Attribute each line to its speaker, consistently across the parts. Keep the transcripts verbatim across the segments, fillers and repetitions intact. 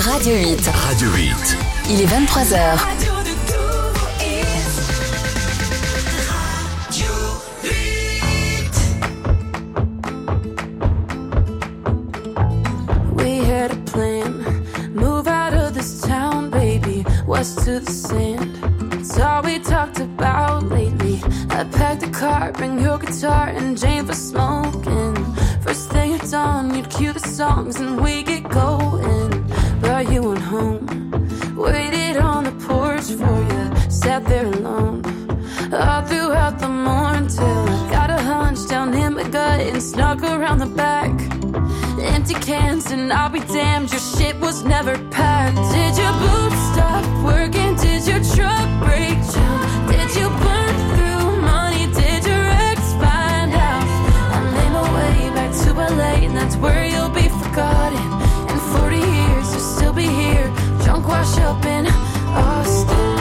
Speaker 1: Radio huit.
Speaker 2: Radio huit.
Speaker 1: Il est vingt-trois heures.
Speaker 3: We had a plan. Move out of this town, baby. West to the sand. It's all we talked about lately. I packed the car, bring your guitar and Jane for smoking. First thing at dawn, you'd cue the songs and we get going. But you went home, waited on the porch for you, sat there alone all throughout the morning till I got a hunch down in my gut and snuck around the back. Empty cans and I'll be damned, your shit was never packed. Did your boots stop working? Did your truck break down? Did you burn through money? Did your ex find out? I made my way back to L A and that's where you'll be forgotten. In forty years you'll still be here, drunk wash up in Austin.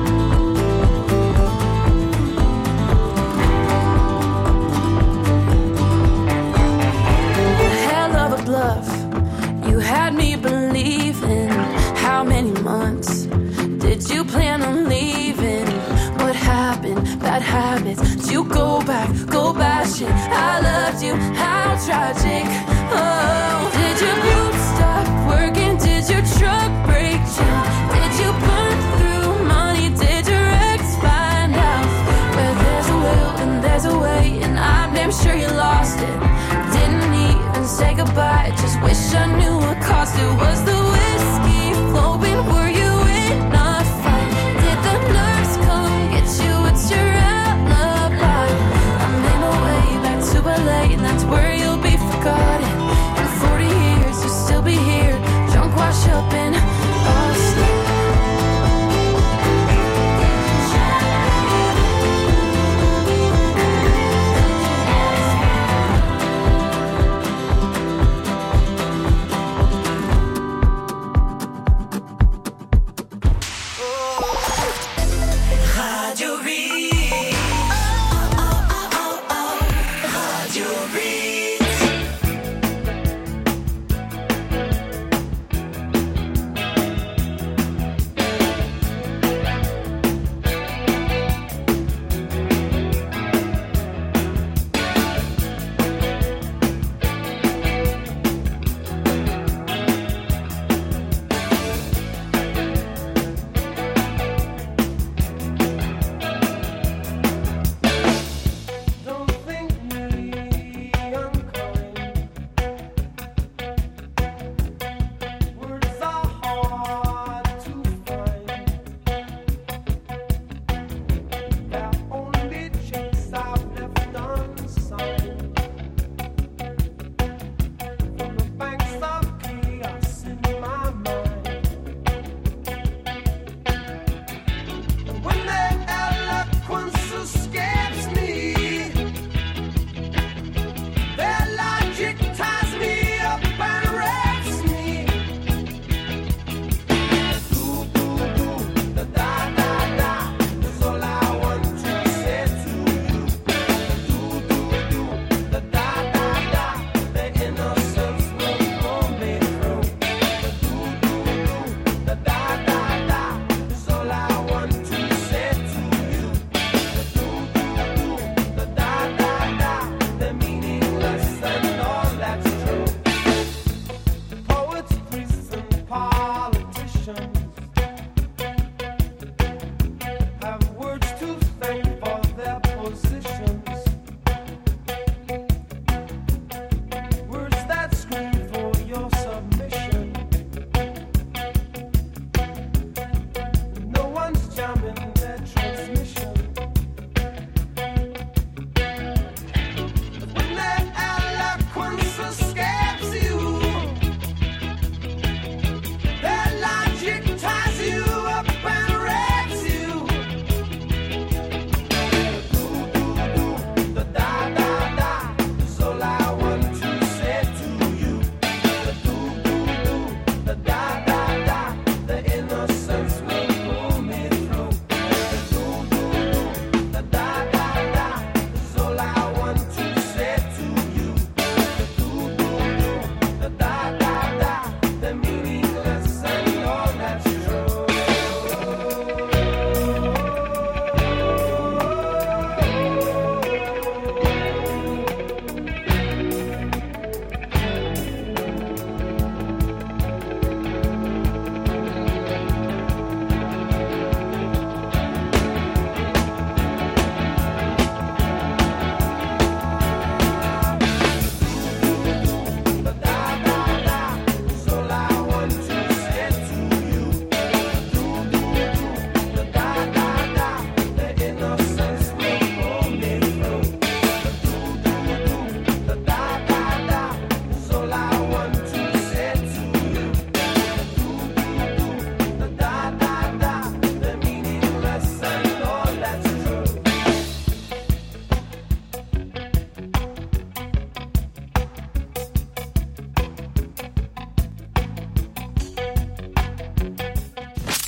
Speaker 3: Bluff. You had me believing. How many months did you plan on leaving? What happened? Bad habits. Did you go back? Go bashing. I loved you. How tragic. Oh, did your boots stop working? Did your truck break down? Did you burn through money? Did your ex find out? Where there's a will and there's a way, and I'm damn sure you lost it. Didn't even say goodbye, just wish I knew what caused it. Was the whiskey flowing? Were you in a fight? Did the nurse come get you? What's your alibi? I made my way back to L A and that's where you'll be forgotten.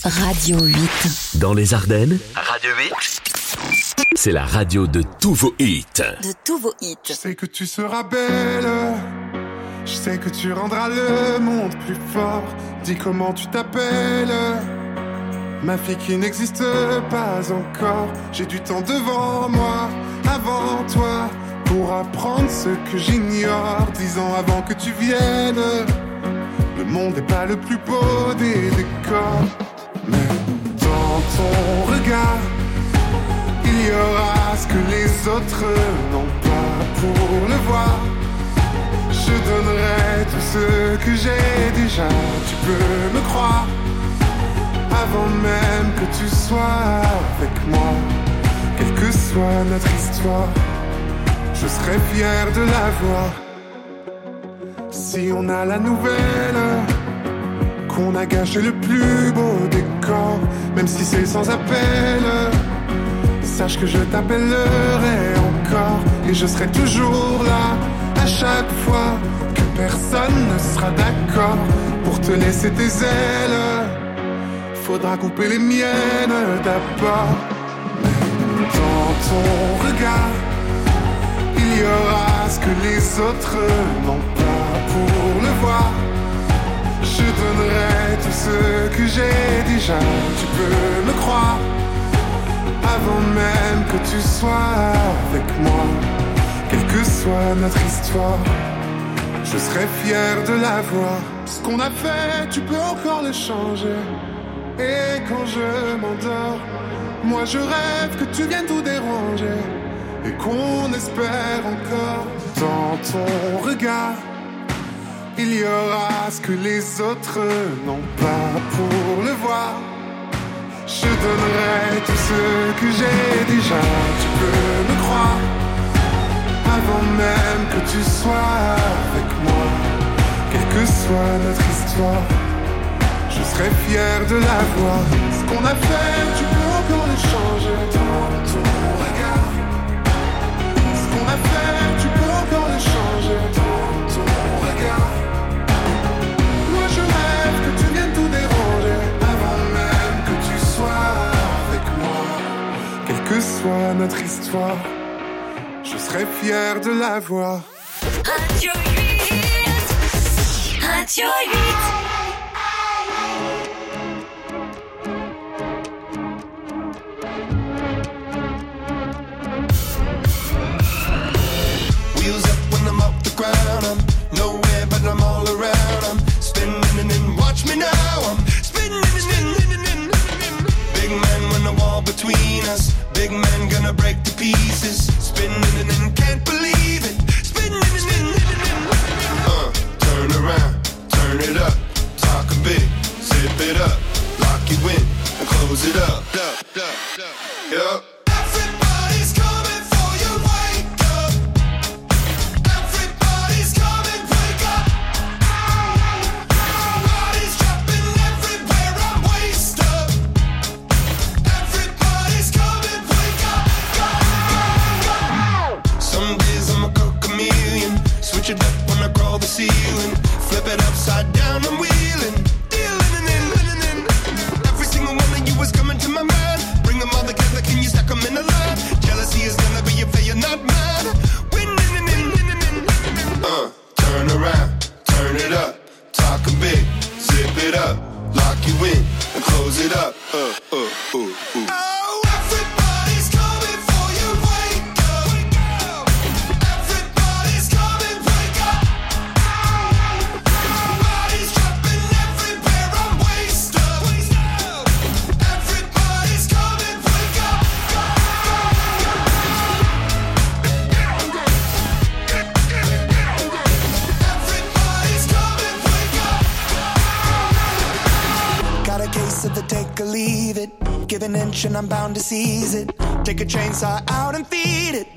Speaker 1: Radio huit.
Speaker 2: Dans les Ardennes, Radio huit, c'est la radio de tous vos hits.
Speaker 1: De tous vos hits.
Speaker 4: Je sais que tu seras belle, je sais que tu rendras le monde plus fort. Dis comment tu t'appelles, ma fille qui n'existe pas encore. J'ai du temps devant moi, avant toi, pour apprendre ce que j'ignore. Dix ans avant que tu viennes, le monde n'est pas le plus beau des décors. Mais dans ton regard, il y aura ce que les autres n'ont pas. Pour le voir, je donnerai tout ce que j'ai déjà. Tu peux me croire, avant même que tu sois avec moi. Quelle que soit notre histoire, je serai fier de la voir. Si on a la nouvelle qu'on a gâché le plus beau décor, même si c'est sans appel, sache que je t'appellerai encore. Et je serai toujours là, à chaque fois que personne ne sera d'accord pour te laisser tes ailes. Faudra couper les miennes d'abord. Mais dans ton regard, il y aura ce que les autres n'ont pas. Pour le voir, je donnerai tout ce que j'ai déjà. Tu peux me croire, avant même que tu sois avec moi. Quelle que soit notre histoire, je serai fier de la voir. Ce qu'on a fait, tu peux encore le changer. Et quand je m'endors, moi je rêve que tu viennes tout déranger. Et qu'on espère encore. Dans ton regard, il y aura ce que les autres n'ont pas. Pour le voir, je donnerai tout ce que j'ai déjà. Tu peux me croire, avant même que tu sois avec moi. Quelle que soit notre histoire, je serai fier de la voir. Ce qu'on a fait, tu peux encore le changer. Dans ton regard, ce qu'on a fait, tu peux encore le changer. Dans ton regard, moi je rêve que tu viennes tout déranger. Avant même que tu sois avec moi. Quelle que soit notre histoire, je serai fier de la voir.
Speaker 1: Radio huit. Radio huit.
Speaker 5: Wheels up when I'm off the ground. I'm nowhere but I'm all around. I'm spinning and then watch me now. I'm spinning and then big man when the wall between us. Big man gonna break to pieces. Spinning and then can't believe it. Spinning and then uh, turn around, turn it up, talk a bit, zip it up, lock you in and close it up. Up, up, up. Yup. Everybody's coming for you, wake up. Everybody's coming, wake up. Bodies dropping everywhere, I'm waist up. Everybody's coming, wake up. Some days I'm a chameleon, switch it up when I crawl the ceiling, flip it upside down, I'm wheeling, dealing and in. Every single one of you is coming to my mind. Bring them all together, can you stack them in a line? Jealousy is gonna be a failure, not mine. Winning and in. Uh, turn around, turn it up, talk a bit, zip it up, lock you in and close it up. Uh, uh, uh, uh. Oh, everybody's coming for you, wake up. Everybody's coming, wake up. Bodies dropping everywhere, I'm waist up. Everybody's coming, wake up. Everybody's coming, wake up.
Speaker 6: Got a case of the take or leave it. Give an inch and I'm bound to seize it. Take a chainsaw out and feed it.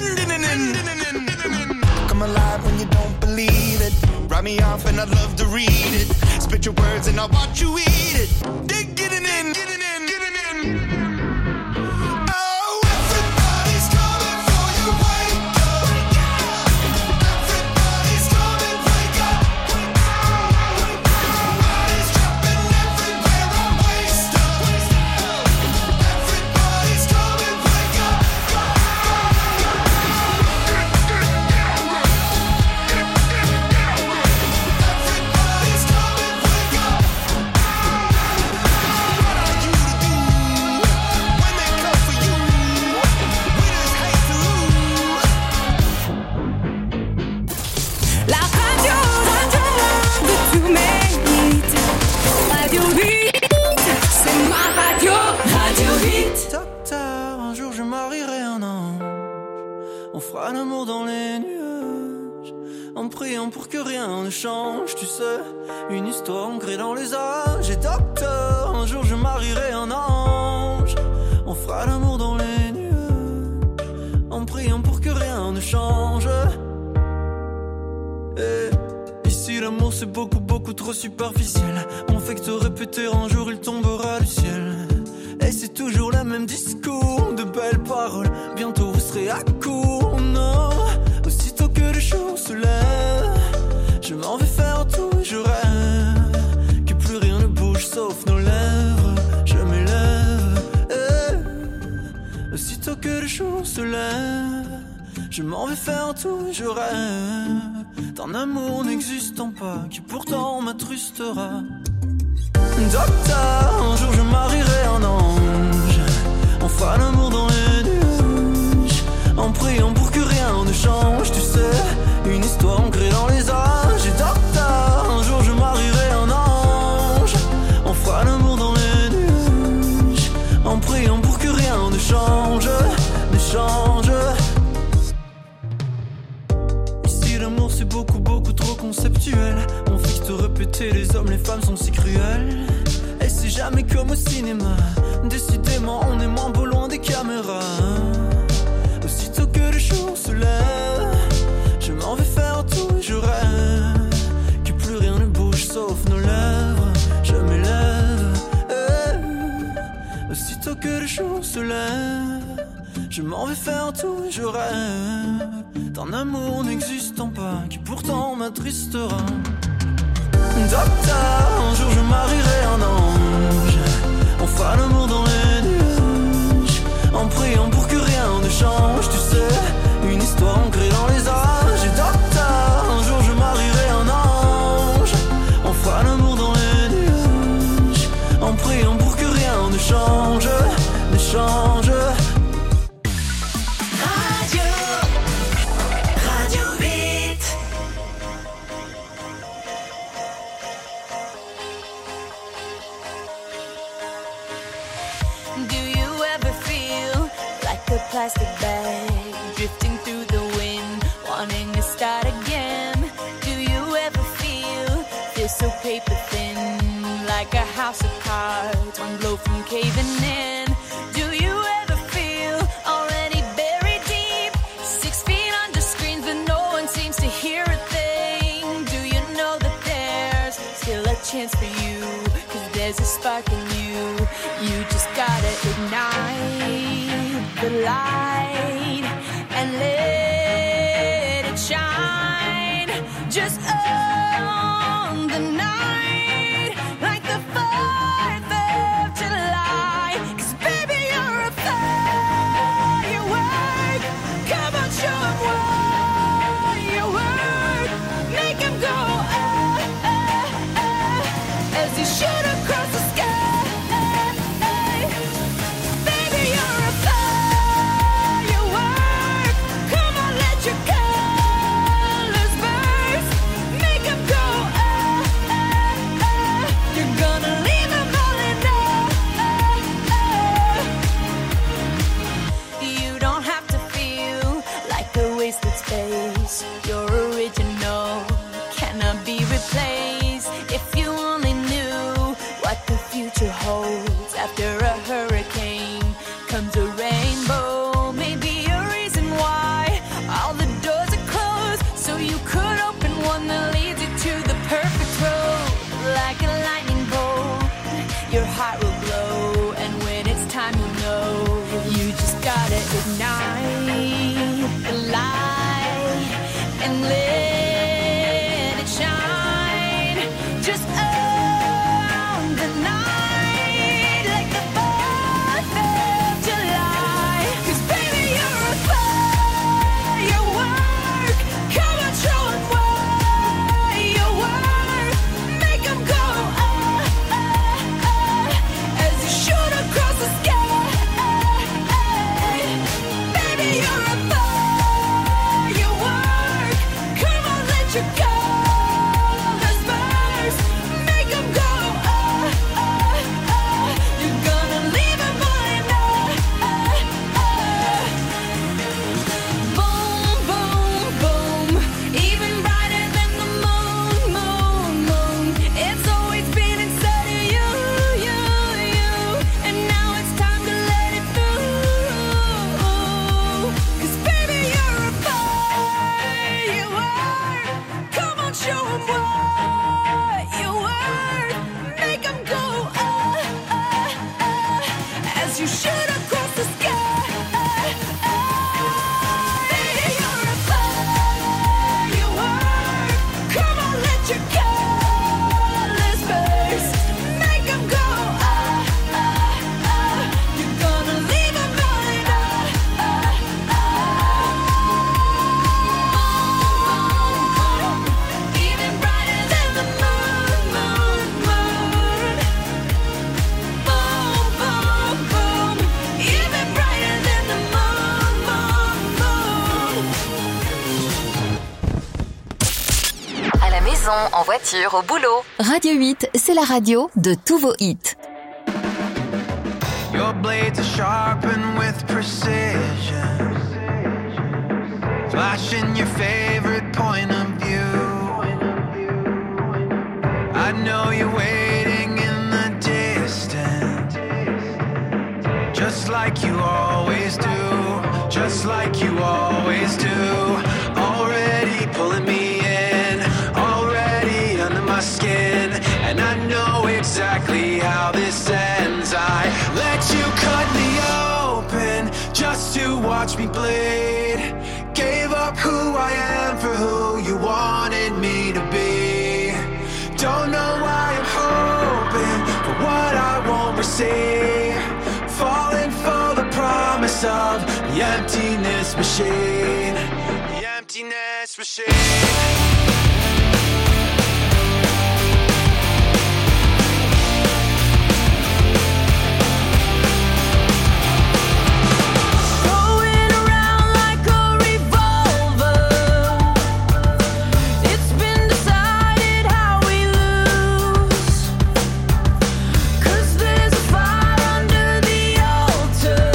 Speaker 6: Come alive when you don't believe it. Write me off and I'd love to read it. Spit your words and I'll watch you eat it. Dig it in, get it in, get it in. Oh, everybody's coming for you, wake up. Everybody's coming, wake up. Bodies dropping everywhere, I'm waist up.
Speaker 3: La radio, radio de tous mes hits. Radio huit, c'est ma radio, Radio huit.
Speaker 7: Docteur, un jour je marierai un ange. On fera l'amour dans les nuages, en priant pour que rien ne change, tu sais. Une histoire ancrée dans les âges. Et docteur, un jour je marierai un ange. On fera l'amour dans les nuages, en priant pour que rien ne change. Et ici l'amour c'est beaucoup beaucoup trop superficiel. On fait que te répéter un jour il tombera du ciel. Et c'est toujours le même discours, de belles paroles. Bientôt vous serez à court, non. Aussitôt que le jour se lève, je m'en vais faire tout et je rêve que plus rien ne bouge sauf nos lèvres. Je m'élève, eh. Aussitôt que le jour se lève, je m'en vais faire tout et je rêve d'un amour n'existant pas qui pourtant m'attrustera. Docteur, un jour je marierai un ange. On fera l'amour dans les nuages, en priant pour que rien ne change, tu sais. Une histoire ancrée dans les âges. Et docteur, un jour je marierai un ange. On fera l'amour dans les nuages, en priant pour que rien ne change, ne change. Ici l'amour c'est beaucoup beaucoup trop conceptuel. On fait que te répéter, les hommes les femmes sont si cruels. Et c'est jamais comme au cinéma. Décidément on est moins beau loin des caméras. Aussitôt que le jour se lève, je m'en vais faire tout et je rêve que plus rien ne bouge sauf nos lèvres. Je m'élève, eh. Aussitôt que le jour se lève, je m'en vais faire tout et je rêve d'un amour n'existant pas qui pourtant m'attristera. Docteur, un jour je marierai un ange. On fera l'amour dans les nuages, en priant pour que rien ne change, tu sais. Une histoire ancrée dans les âges. Et docteur, un jour je marierai un ange. On fera l'amour dans les nuages, en priant pour que rien ne change, ne change.
Speaker 1: Radio, Radio huit.
Speaker 3: Do you ever feel like a plastic bag drifting through the wind, wanting to start again? Do you ever feel feel so paper thin, like a house of cards, one blow from caving in? Do you ever feel already buried deep, six feet under screens but no one seems to hear a thing? Do you know that there's still a chance for you, 'cause there's a spark in you. You just gotta ignite the light and let it shine. Just own the night like the fourth of July. 'Cause baby you're a firework. Come on, show 'em what you work. Make 'em go oh, oh, oh, as you shoot across the sky. Baby, you're a firework. Come on, let your colors burst. Make 'em show 'em what you're worth. Make 'em go, uh, uh, uh, as you shoot across the sky. Baby, you're a firework. Come on, let your colors burst. Make 'em go, uh, uh, uh. You're gonna leave 'em blind, uh, uh, uh. Even brighter than the moon, moon, moon. Boom, boom, boom. Even brighter than the moon, moon, moon.
Speaker 8: À la maison, en voiture, au boulot. Radio huit, c'est la radio de tous vos hits.
Speaker 7: Your blades are sharpened with precision, flashing your favorite point of view. I know you're waiting in the distance, just like you always do, just like you always do. Already pulling me in, already under my skin, and I know exactly how this ends. I let you cut me open just to watch me bleed. Gave up who I am for who you wanted me to be. Don't know why I'm hoping for what I won't receive. Falling for the promise of the emptiness machine. The emptiness machine.
Speaker 3: Going around like a revolver. It's been decided how we lose. 'Cause there's a fire under the altar.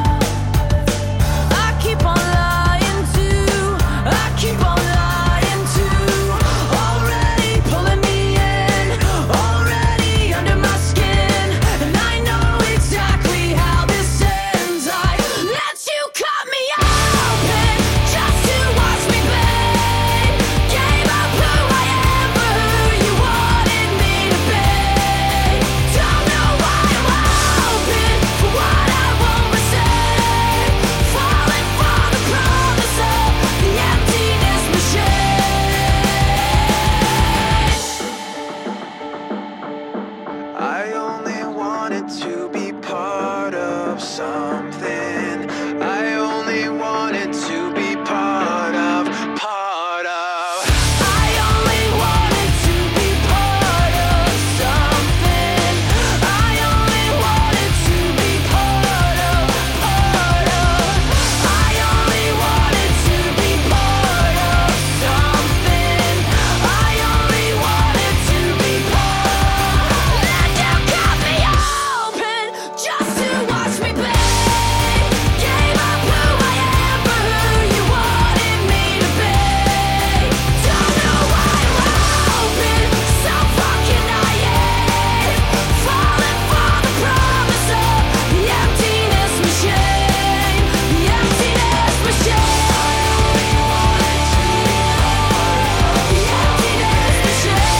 Speaker 3: I keep on lying to, I keep on lying to. Already pulling me in, already under my skin, and I know exactly how this ends. I let you cut me open just to watch me bleed. Gave up who I am for who you wanted me to be. Don't know why I'm hoping for what I won't receive. Falling for the promise of the emptiness machine.
Speaker 7: I only wanted to be part of something. I only wanted to be part of, part of.
Speaker 3: I only wanted to be part of something. I only wanted to be part of, part of. I only wanted to be part of something. I only wanted to be part. Let you cut me open just to watch me bleed. Gave up who I am for who you wanted me to be. Don't know why I'm hoping, so fucking naive. Falling for the promise of the emptiness machine. The emptiness machine. The emptiness machine.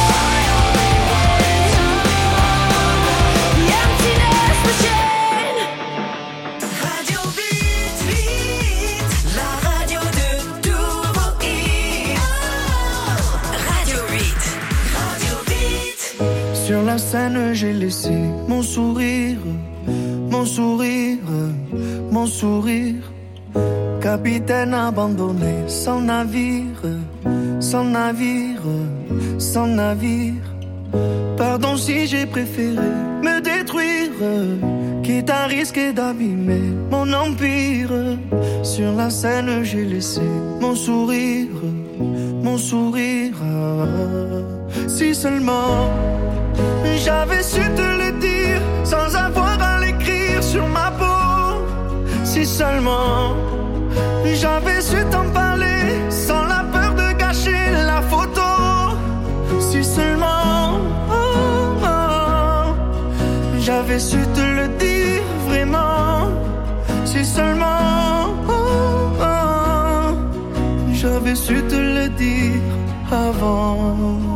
Speaker 3: The emptiness machine. Radio huit, huit, la radio de tous vos hits. Radio huit, Radio huit.
Speaker 9: Sur la scène, j'ai laissé mon sourire, mon sourire, mon sourire. Capitaine abandonné, sans navire, sans navire, sans navire. Pardon si j'ai préféré me détruire, quitte à risquer d'abîmer mon empire. Sur la scène, j'ai laissé mon sourire, mon sourire. Si seulement j'avais su te le dire sans avoir à l'écrire sur ma peau. Si seulement j'avais su t'en parler sans la peur de gâcher la photo. Si seulement oh, oh, j'avais su te le dire vraiment. Si seulement oh, oh, j'avais su te le dire. avant.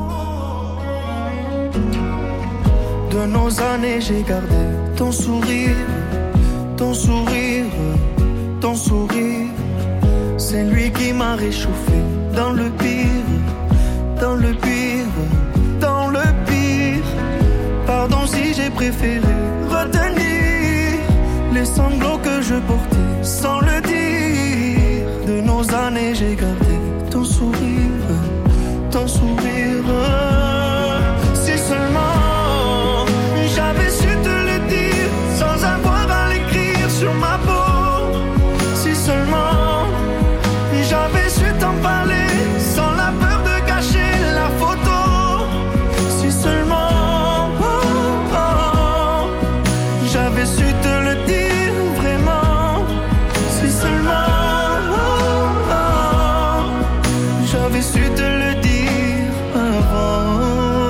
Speaker 9: De nos années, j'ai gardé ton sourire, ton sourire, ton sourire. C'est lui qui m'a réchauffé dans le pire, dans le pire, dans le pire. Pardon si j'ai préféré retenir les sanglots que je portais sans le dire. De nos années, j'ai gardé ton sourire, ton sourire. Si seulement j'avais su te le dire sans avoir à l'écrire sur ma peau. Si seulement j'avais su t'en parler sans la peur de cacher la photo. Si seulement oh, oh, j'avais su te le dire vraiment. Si seulement oh, oh, j'avais su te le dire avant.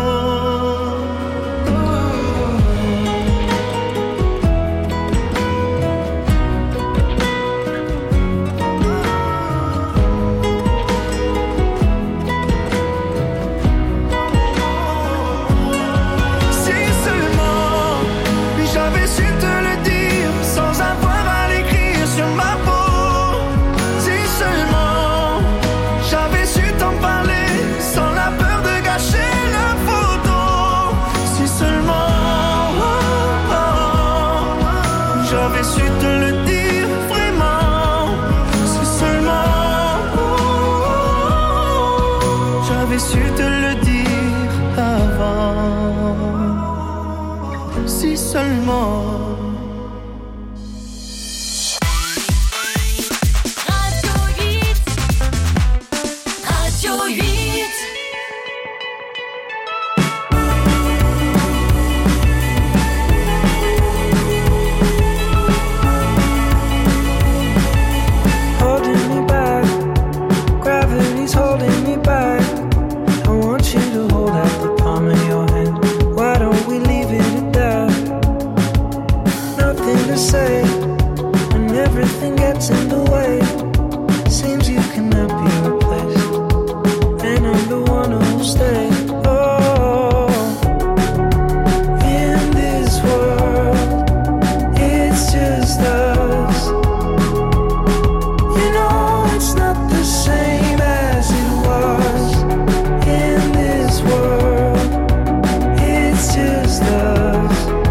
Speaker 9: Su te le dire avant. Si seulement.
Speaker 1: Radio huit. Radio huit.
Speaker 10: Holding me back, gravity's holding me back. Say when everything gets in the way, seems you cannot be replaced, and I'm the one who'll stay. Oh, in this world, it's just us. You know it's not the same as it was. In this world, it's just us.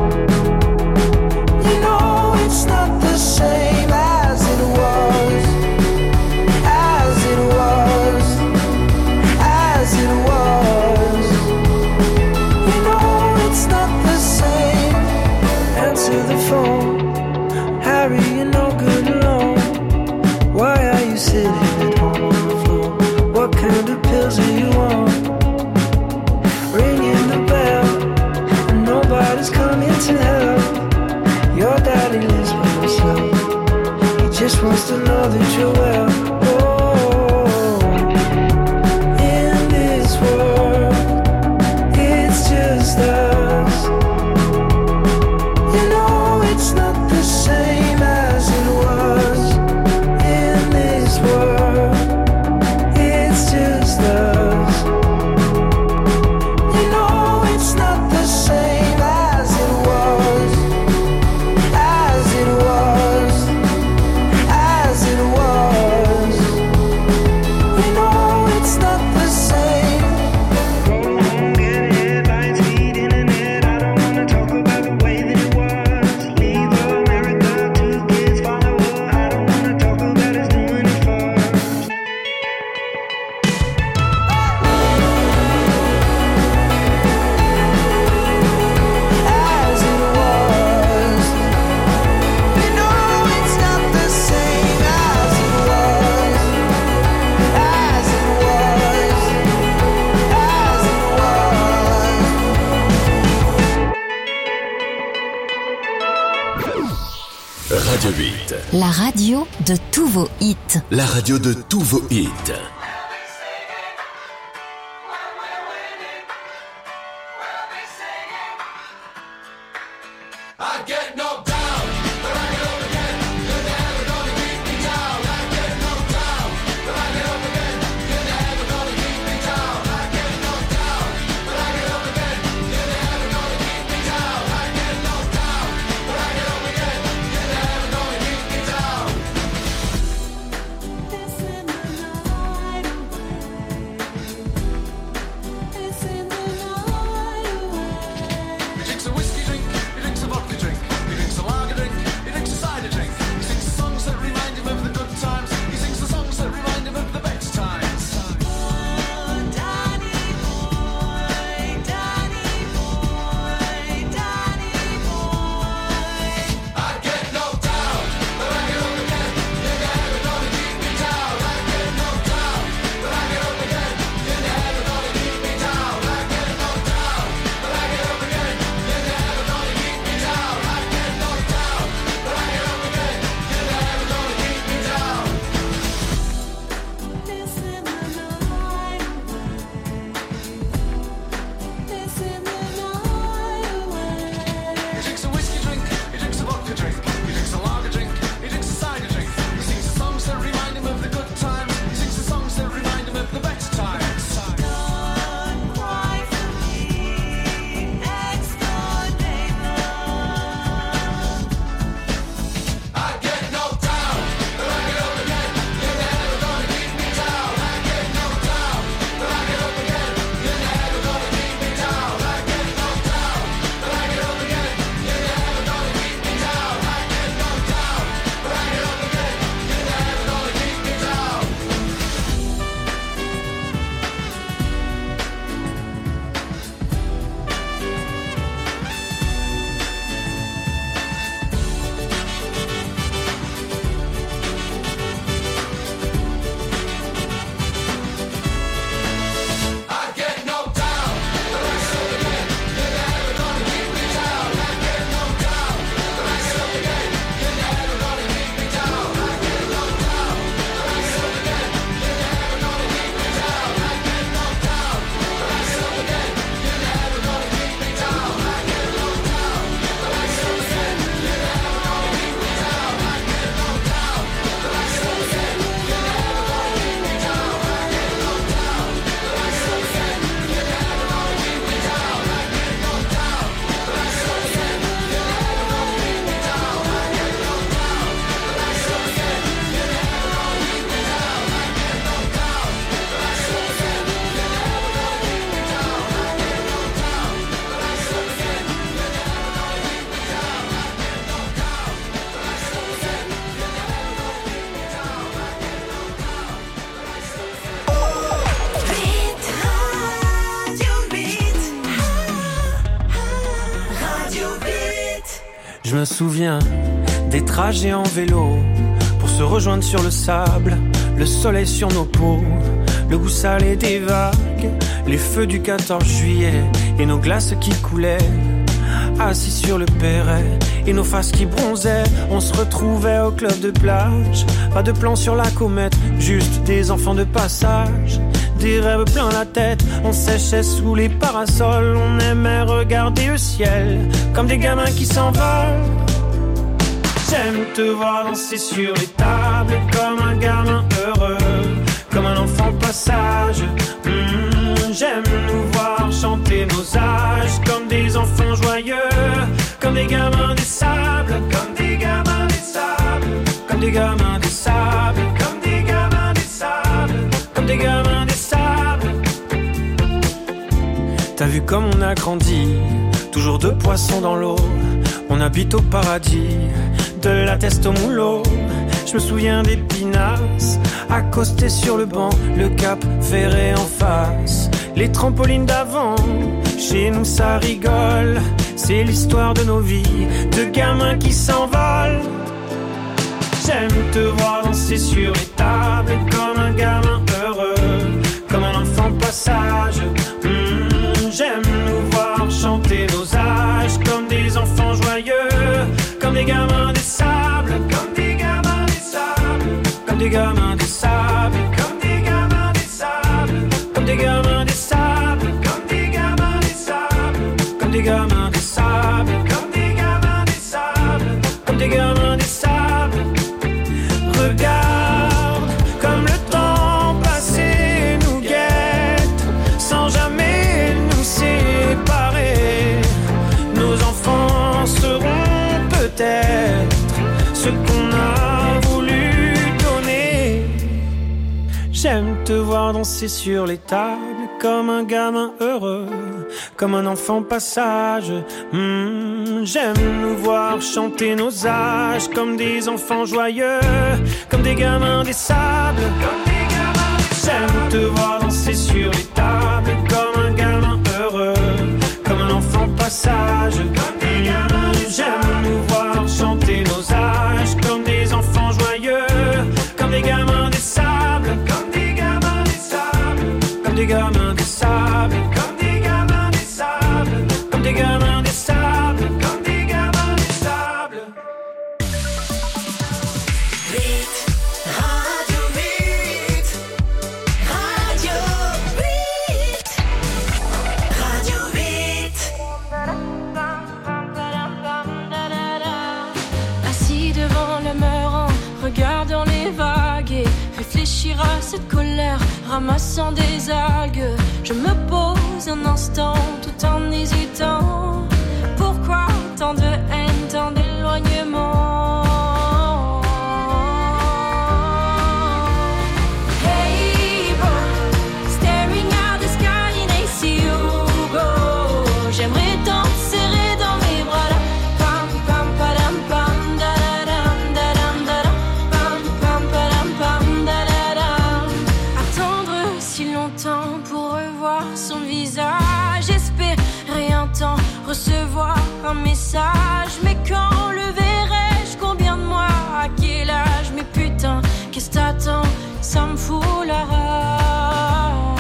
Speaker 10: It's not the same as it was, as it was, as it was. You know it's not the same. Answer the phone, Harry, you're no good alone. Why are you sitting at home on the floor? What kind of pills are you on? Ringing the bell, and nobody's coming to help. Your daddy lives by himself. He just wants to know that you're well. Oh, in this world, it's just us. You know it's not the same as it was. In this world, it's just us. You know it's not the same as it was. As it was, as it was. You know it's not the same. Go home, get headlines, feed internet. I don't wanna talk about the way that it was. Leave America, two kids follow her. I don't wanna talk about us doing it first. As it was. You know it's not the same as it was, as it was, as it
Speaker 2: Radio huit.
Speaker 8: La radio de tous vos hits.
Speaker 2: La radio de tous vos hits.
Speaker 5: I get knocked down, but I get up again. You're never gonna keep me down. I get knocked down, but I get up again. You're never gonna keep me down.
Speaker 7: Je me souviens des trajets en vélo pour se rejoindre sur le sable, le soleil sur nos peaux, le goût salé des vagues, les feux du quatorze juillet et nos glaces qui coulaient. Assis sur le perret et nos faces qui bronzaient, on se retrouvait au club de plage. Pas de plan sur la comète, juste des enfants de passage. Des rêves plein la tête, on séchait sous les parasols. On aimait regarder le ciel comme des gamins qui s'envolent. J'aime te voir danser sur les tables comme un gamin heureux, comme un enfant passage. Mmh, j'aime nous voir chanter nos âges comme des enfants joyeux, comme des gamins des sables, comme des gamins des sables, comme des gamins des sables, comme des gamins des sables, comme des gamins des sables. T'as vu comme on a grandi, toujours deux poissons dans l'eau. On habite au paradis, de la teste au moulot. Je me souviens des pinasses, accostés sur le banc, le cap ferré en face, les trampolines d'avant. Chez nous ça rigole, c'est l'histoire de nos vies, de gamins qui s'envolent. J'aime te voir danser sur les tables comme un gamin heureux, comme un enfant passage. Mmh, j'aime nous voir chanter nos âges comme des enfants joyeux, comme des gamins des sables, comme des gamins des sables, comme des gamins des sables, comme des gamins des sables, comme des gamins des sables, comme des gamins des sables, comme des gamins des sables, comme des gamins des sables, comme des gamins des sables. Regarde comme le temps passé nous guette, sans jamais nous séparer. Nos enfants seront peut-être ce qu'on a voulu donner. J'aime te voir danser sur les tables comme un gamin heureux, comme un enfant passage. Mmh, j'aime nous voir chanter nos âges comme des enfants joyeux, comme des gamins des sables, comme des gamins des sables. J'aime te voir danser sur les tables comme un gamin heureux, comme un enfant passage, comme des gamins des sables. J'aime nous voir chanter nos âges comme des enfants joyeux, comme des gamins des sables, comme des gamins des sables, comme des gamins des sables, comme des gamins des sables, comme des gamins des sables, comme des gamins des sables.
Speaker 1: huit, Radio huit, Radio huit, Radio huit.
Speaker 3: Assis devant le mur en regardant les vagues et réfléchir à cette colère, ramassant des algues. Je me pose un instant tout en hésitant. Pourquoi tant de haine, tant d'éloignement? Hey boy, staring at the sky and I see you go. J'aimerais t'en serrer dans mes bras là. Pam pam padam pam da da dam da dam da dam. Pam pam padam pam da da dam. Attendre si longtemps pour revoir son visage, espérer un temps recevoir un message. Mais quand le verrai-je? Combien de mois? À quel âge? Mais putain, qu'est-ce que t'attends? Ça me fout la rage.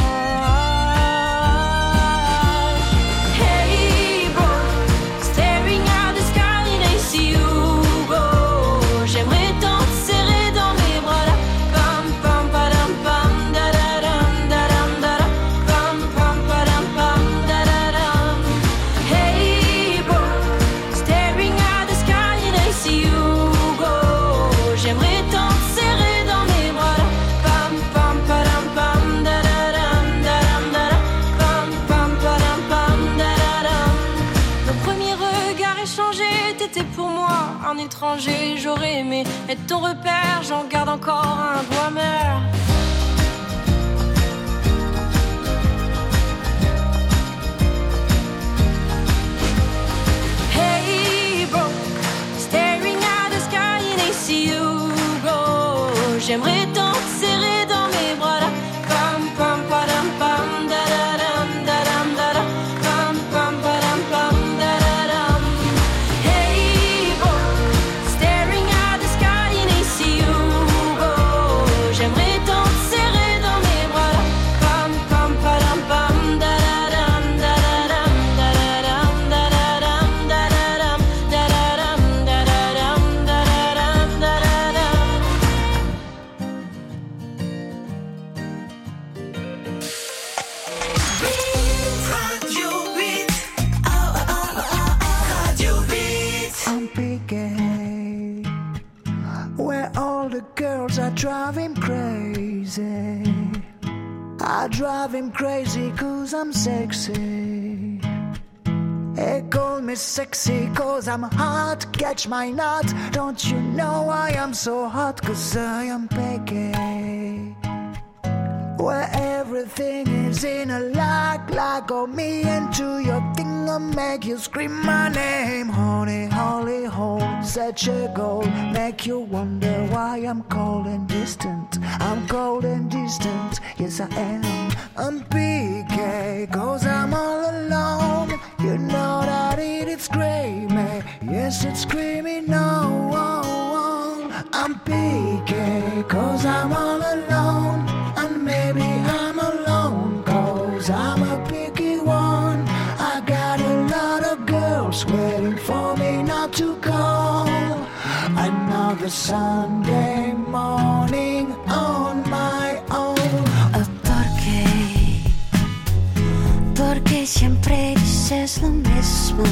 Speaker 3: Hey bro, staring at the sky and I see you go. J'aimerais t'en serrer dans mes bras là. Pam pam padam pam da da dam da dam da dam. Pam pam padam pam da da dam. Hey bro, staring at the sky and I see you go. J'aimerais t'en serrer dans mes bras là. Pam pam padam pam da da dam da dam da dam. Pam pam padam pam da da dam. Nos premiers regards échangés, t'étais pour moi un étranger. J'aurais aimé être ton repère, j'en garde encore un goût amer. Hey bro, staring at the sky and I see you go. J'aimerais t'en serrer dans mes bras là. Pam pam padam pam da da dam da dam da dam. Pam pam padam pam da da dam. Hey bro,
Speaker 9: drive him crazy cause I'm sexy. They call me sexy cause I'm hot. Catch my nut. Don't you know I am so hot cause I am Peggy. Where everything is in a lock. Lock on me into your thing and make you scream my name. Honey, holy hole, such a goal. Make you wonder why I'm cold and distant. I'm cold and distant, yes I am. I'm P K cause I'm all alone. You know that it is screaming. Yes it's screaming no. Oh, oh. I'm P K cause I'm all alone. And maybe I'm alone cause I'm a picky one. I got a lot of girls waiting for me not to call. Another Sunday morning on my own.
Speaker 11: Oh, ¿por qué? Porque siempre dices lo mismo.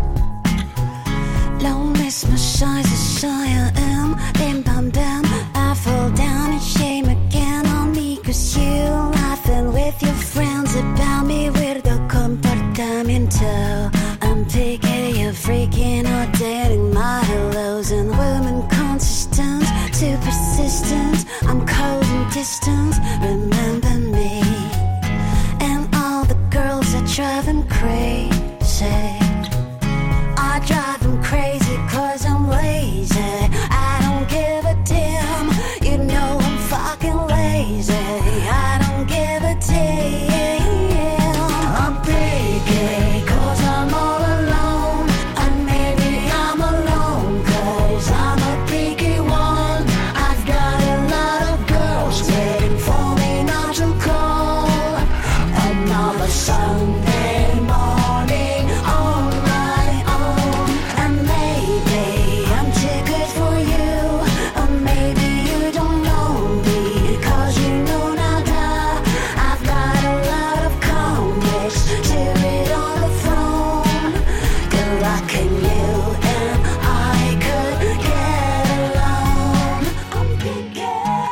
Speaker 11: Lo mismo size as I am. Bim bam bam, I fall down in shame again on me. Cause you laughing with your friends about me. Weirdo comportamiento. I'm picky, you're freaking out, dating my hellos. And women consistent, too persistent. I'm cold and distant, remember me. And all the girls that drive him crazy. I drive him crazy cause I'm lazy. I don't give a damn. You know I'm fucking lazy. I don't give a damn.
Speaker 9: I'm picky cause I'm all alone. And maybe I'm alone cause I'm a picky one. I've got a lot of girls waiting for me not to call. Another Sunday morning on my own. And maybe I'm too good for you. Or maybe you don't know me cause you know nada. I've got a lot of comics to read on the phone. Good luck in you and I could get along. I'm picky.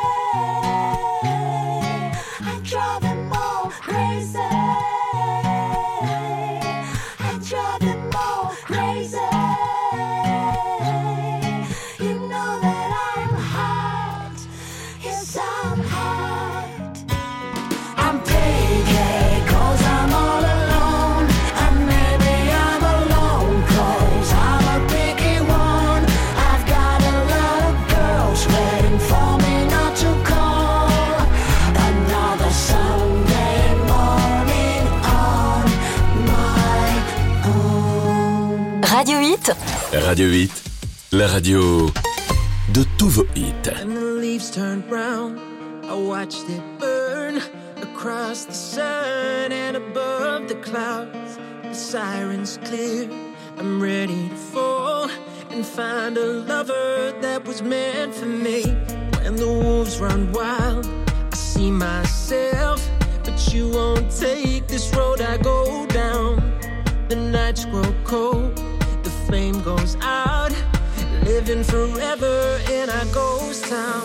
Speaker 9: I drive them all crazy. I drive them all crazy. You know that I'm hot. Yes, I'm hot. I'm picky cause I'm all alone. And maybe I'm alone cause I'm a picky one. I've got a lot of girls waiting for me not to call. Another Sunday morning on my own.
Speaker 8: Radio huit.
Speaker 2: Radio huit, la radio de tous vos hits.
Speaker 7: And the leaves turned brown, I watched it burn across the sun and above the clouds. The sirens clear, I'm ready to fall and find a lover that was meant for me. When the wolves run wild, I see myself, but you won't take this road I go down. The nights grow cold, the flame goes out, living forever in our ghost town.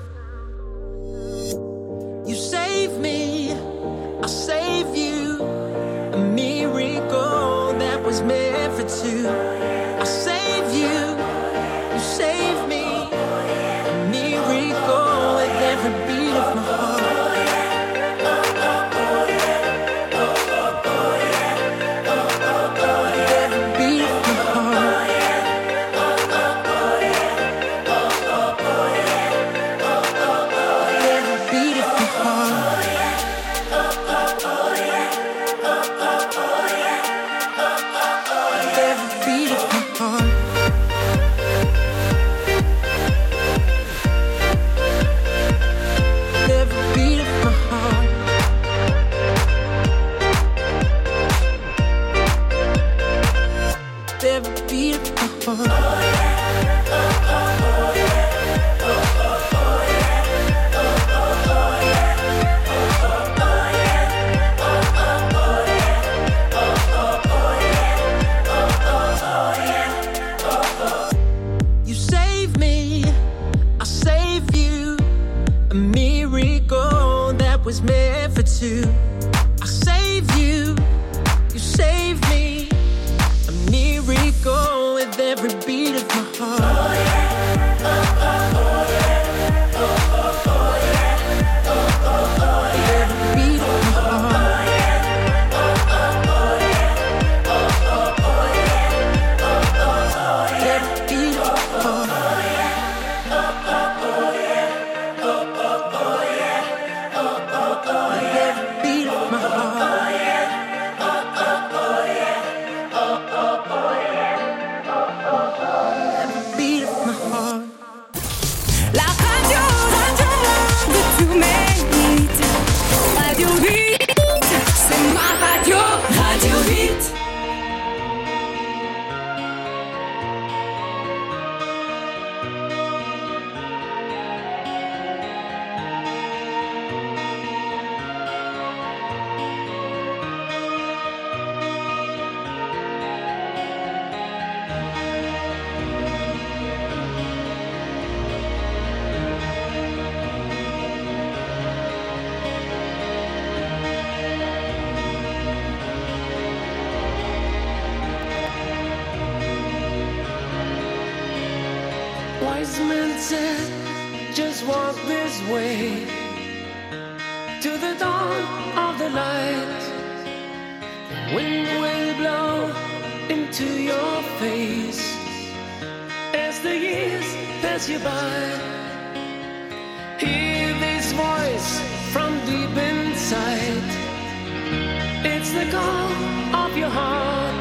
Speaker 7: You save me, I'll save you. A miracle that was meant for two. I'll save you, you save me. A miracle with every beat of my heart. Was meant for two.
Speaker 10: Wise men said, just walk this way to the dawn of the light. The wind will blow into your face as the years pass you by. Hear this voice from deep inside. It's the call of your heart.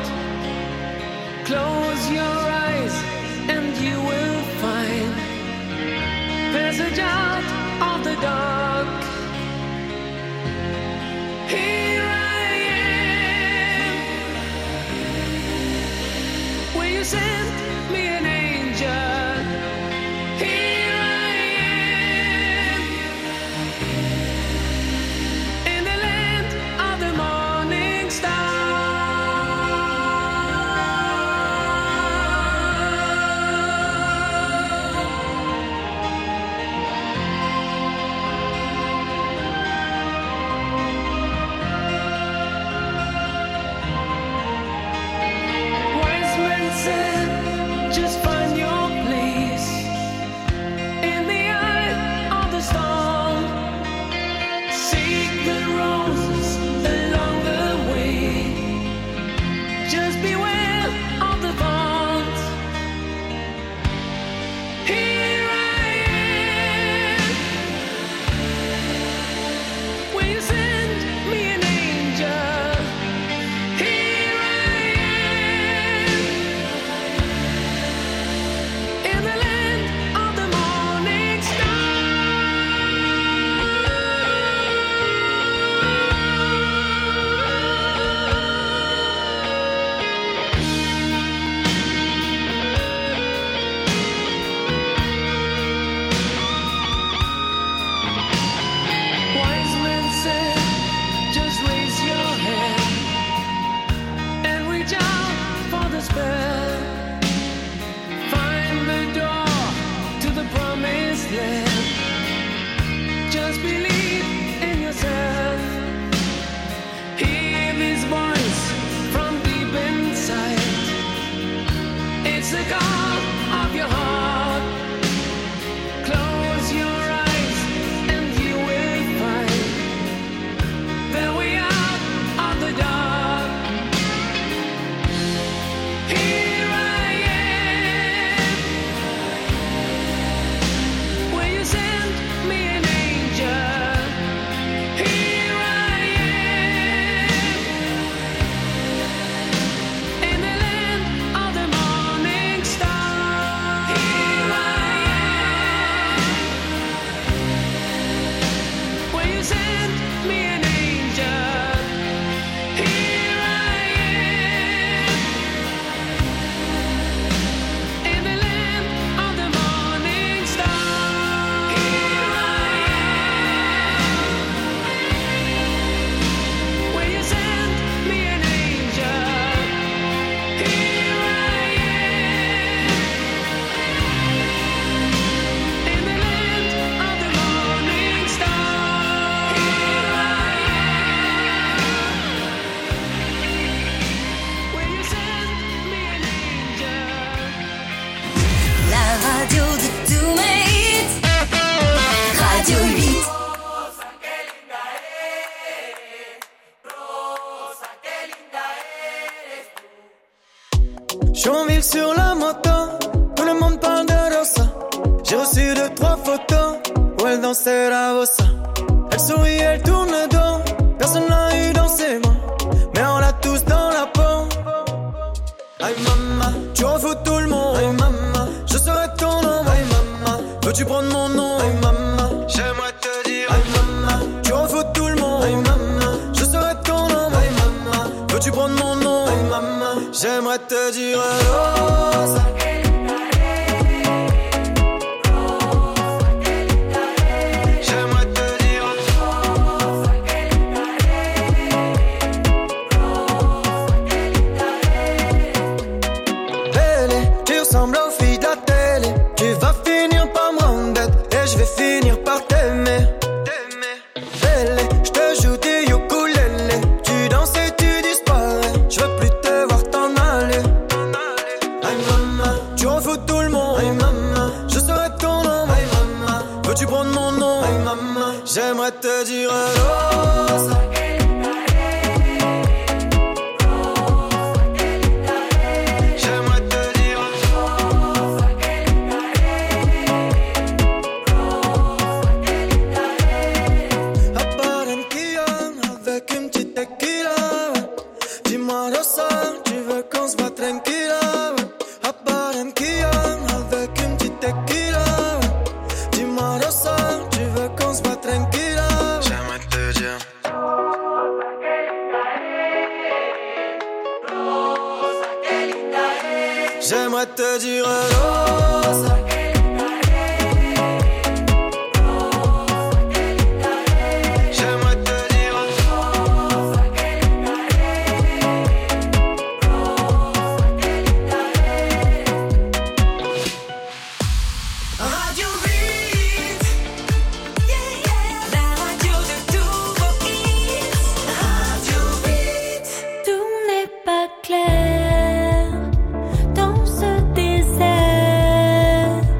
Speaker 10: Close your eyes and you will find passage out of the dark. Here I am. Will you send me an angel? Here I am. In the land of the morning star. Just find your place. J'suis en ville sur la moto, tout le monde parle de Rosa. J'ai reçu deux, trois photos où elle dansait la bossa. Elle sourit, elle tourne le dos, personne n'a eu dans ses mains, mais on l'a tous dans la peau. Aïe maman, tu en fous tout le monde. Aïe maman, je serai ton nom. Aïe maman, veux-tu prendre mon nom? Aïe maman, j'aimerais te dire. Aïe maman, tu en fous tout le monde. Aïe maman, je serai ton nom. Aïe maman, veux-tu prendre mon nom? Aïe maman, j'aimerais te dire Rosa. J'aimerais te dire Rosa. J'aimerais te dire Rosa. À Barranquilla avec une petite tequila. Dis-moi Rosa, tu veux qu'on se voit tranquilla. À Barranquilla avec une petite tequila. Dis-moi Rosa, tu veux qu'on se voit tranquilla. J'aimerais te dire J'aimerais te dire Rosa. J'aimerais te dire
Speaker 1: Radio huit, la radio de tous vos hits. Radio huit.
Speaker 11: Tout n'est pas clair dans ce désert.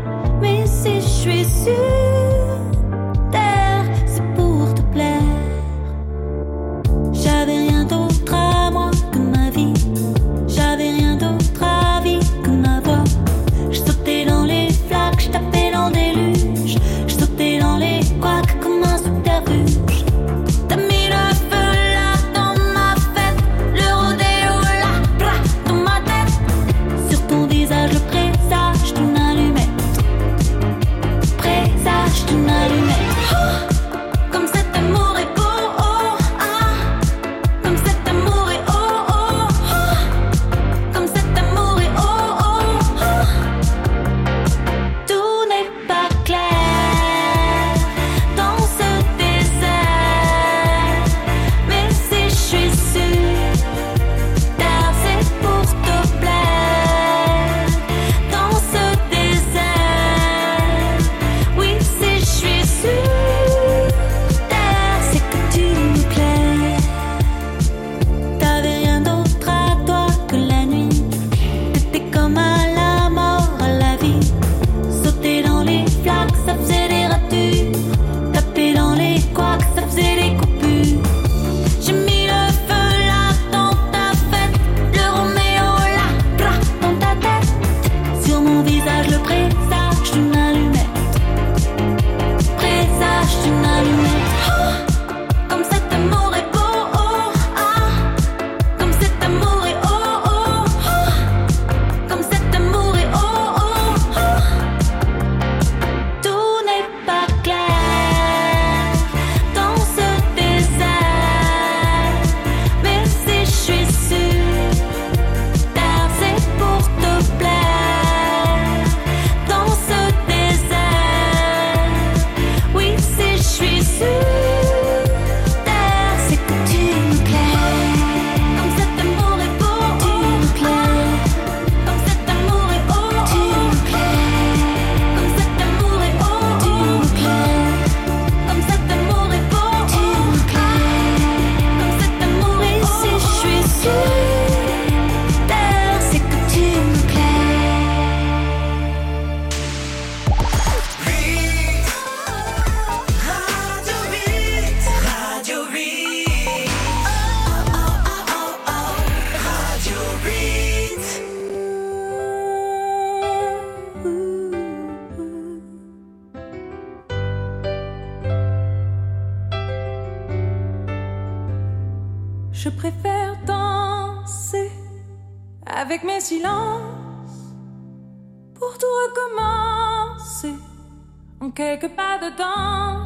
Speaker 3: avec mes silences, pour tout recommencer en quelques pas dedans.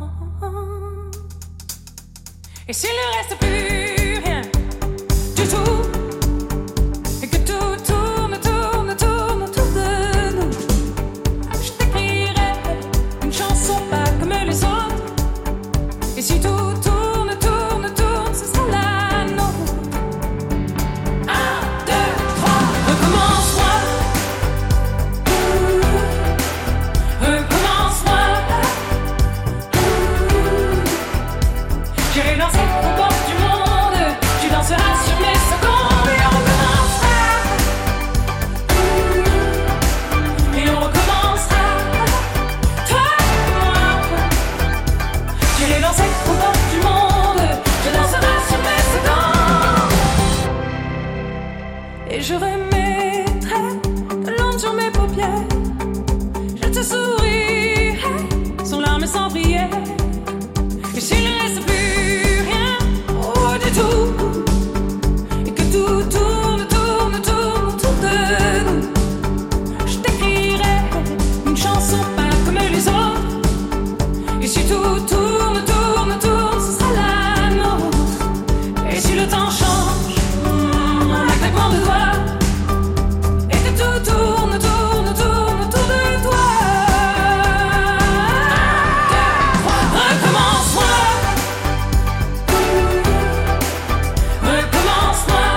Speaker 3: Et s'il ne reste plus rien du tout, et que tout tourne, tourne, tourne autour de nous, je t'écrirai une chanson pas comme les autres. Et si tout tourne, tourne, tourne, ce sera la nôtre. Un, deux, trois, recommence-moi. Recommence-moi. J'irai danser au bord du monde. Tu danseras sur mes secondes. Et on recommencera. Et on recommencera. Toi et moi. J'irai danser au bord du monde. Tu danseras sur mes secondes. Et je remettrai de l'ombre sur mes paupières. Je te sourirai sans larmes et sans prière. Et s'il ne reste plus rien, oh du tout, et que tout tourne, tourne, tourne autour de nous, je t'écrirai une chanson pas comme les autres. Et si tout tourne, tourne, tourne, ce sera la nôtre. Et si le temps change, mm, en un claquement de doigts, et que tout tourne, tourne, tourne autour de toi. Recommence-moi. Recommence-moi.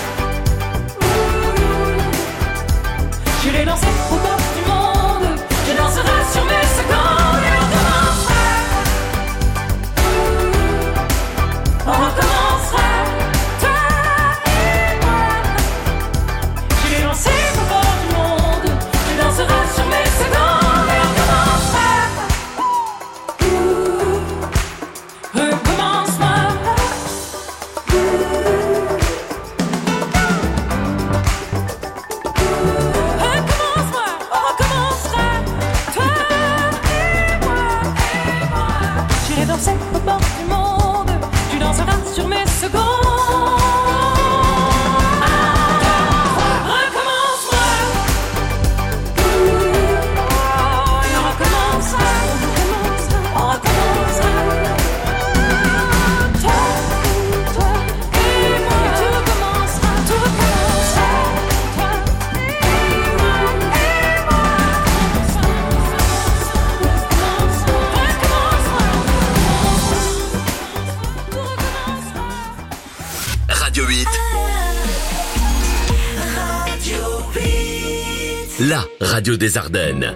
Speaker 3: J'irai danser au bord du monde. Tu danseras sur mes secondes. Et on recommencera. On recommencera. Toi et moi. J'irai danser au bord du monde. Tu danseras sur mes secondes. Et on recommencera. Recommence-moi. Recommence-moi, on recommencera. Toi et moi, et moi. J'irai danser au bord du monde. Tu danseras sur mes secondes. Un, deux, trois, recommence-moi. Oh, et on recommencera. On recommencera. Toi, toi et moi. Et tout recommencera, tout recommencera. Toi et moi, et moi.
Speaker 2: Radio huit,
Speaker 1: Radio huit.
Speaker 2: la radio des Ardennes.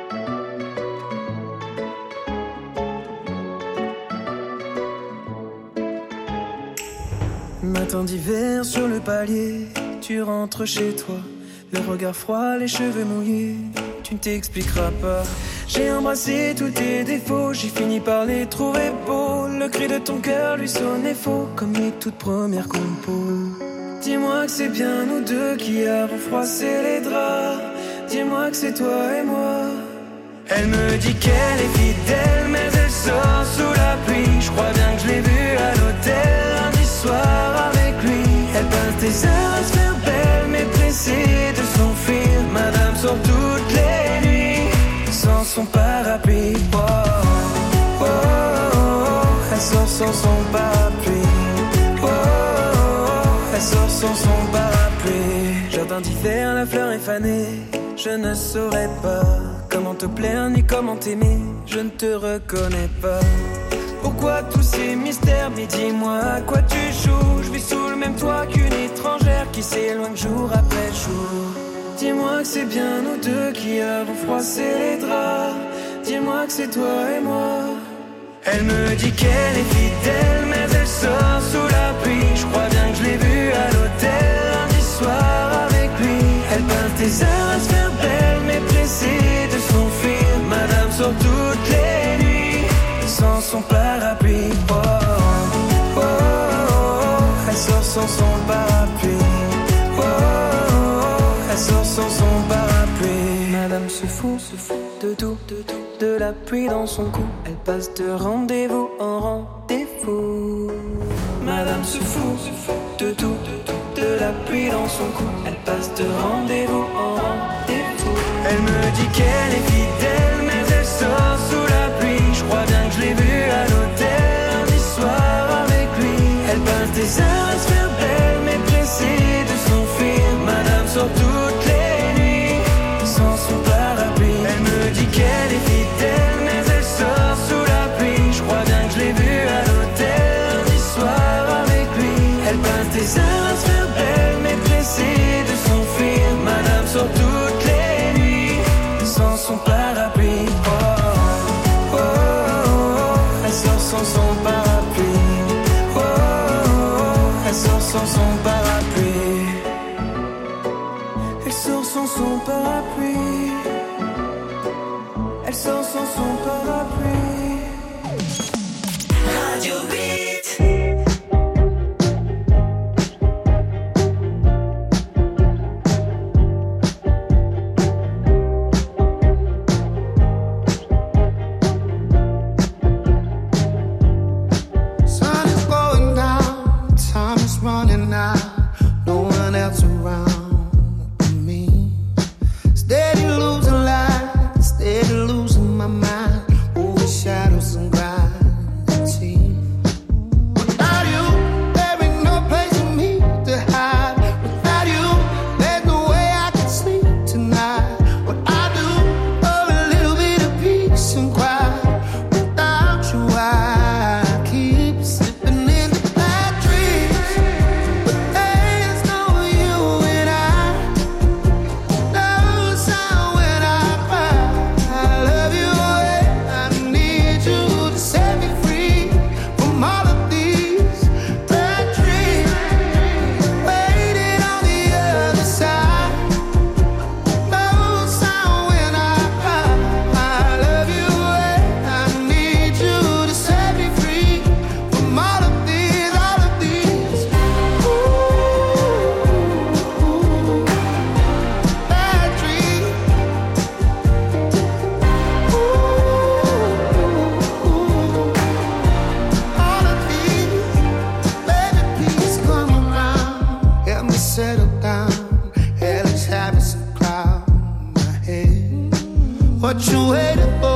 Speaker 10: Matin d'hiver sur le palier, tu rentres chez toi, le regard froid, les cheveux mouillés, tu ne t'expliqueras pas. J'ai embrassé tous tes défauts, j'ai fini par les trouver beaux. Le cri de ton cœur lui sonnait faux, comme les toutes premières compos. Dis-moi que c'est bien nous deux qui avons froissé les draps. Dis-moi que c'est toi et moi. Elle me dit qu'elle est fidèle, mais elle sort sous la pluie. Je crois bien que je l'ai vue à l'hôtel lundi soir avec lui. Elle passe des heures à se faire belle, mais pressée de s'enfuir. Madame sort toutes les nuits sans son parapluie. Oh, oh, oh, oh. Elle sort sans son parapluie. Oh, oh, oh. Elle sort sans son parapluie. Jardin d'hiver, la fleur est fanée. Je ne saurais pas comment te plaire ni comment t'aimer. Je ne te reconnais pas. Pourquoi tous ces mystères? Mais dis-moi à quoi tu joues. Je vis sous le même toit qu'une étrangère qui s'éloigne jour après jour. Dis-moi que c'est bien nous deux qui avons froissé les draps. Dis-moi que c'est toi et moi. Elle me dit qu'elle est fidèle, mais elle sort sous la pluie. Je crois bien que je l'ai vue à l'hôtel lundi soir avec lui. Elle passe des heures à se faire belle, mais pressée de s'enfuir. Madame sort toutes les nuits sans son parapluie. Oh, oh, oh, oh. Elle sort sans son parapluie. Oh, oh, oh. Elle sort sans son parapluie. Madame se fout, se fout de tout, de tout. De la pluie dans son cou. Elle passe de rendez-vous en rendez-vous. Madame se fout, se fout de tout, de tout. De la parapluie dans son cou. Elle passe de rendez-vous en rendez-vous. Elle me dit qu'elle est fidèle, mais elle sort sous la pluie. Je crois bien que je l'ai vue à l'hôtel lundi soir avec lui. Elle passe des heures à se faire belle, mais pressée de s'enfuir. Madame sort toutes les nuits sans son parapluie. Elle me dit qu'elle est fidèle, mais elle sort sous la pluie. Je crois bien que je l'ai vue à l'hôtel lundi soir avec lui. Elle passe des heures à se faire belle, mais pressée de s'enfuir. Madame sort toutes les nuits sans son parapluie. Oh, oh, oh, oh. Elle sort sans son parapluie. Oh, oh, oh. Elle sort sans son parapluie. Elle sort sans son parapluie. Elle sort sans son parapluie.
Speaker 1: Radio huit.
Speaker 9: Sun is going down, time is running out. No one else around but me. Steady losing light, steady losing my mind. Over shadows and gravity. Without you, there ain't no place for me to hide. Without you, there's no way I can sleep tonight. What I do for a little bit of peace and quiet. Without you, I keep slipping into bad dreams. But there's no you and I. No sound when I cry. I love you and I need you to set me free from all of these bad dreams. Waiting on the other side. No sound when I cry. I love you and I need you to set me free from all of these, all of these. Ooh, bad dreams. All of these, baby, please come around. Help me settle down. Hellish habits cloud my head. What you waiting for?